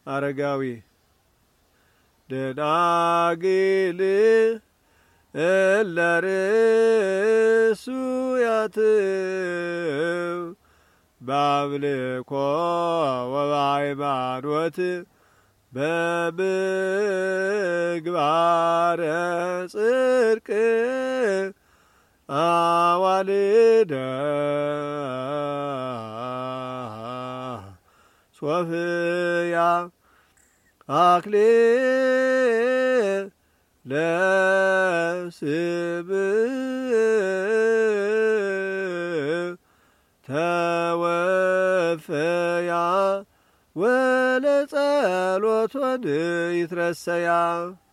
አረጋዊ ደናግል እለርእሱያት በአምልኮ ወበሃይማኖት በምግባረ ጽድቅ አዋልደ ሶፍያ አክሊለ ተወፈያ ወለጸሎቶን ይትረሰያ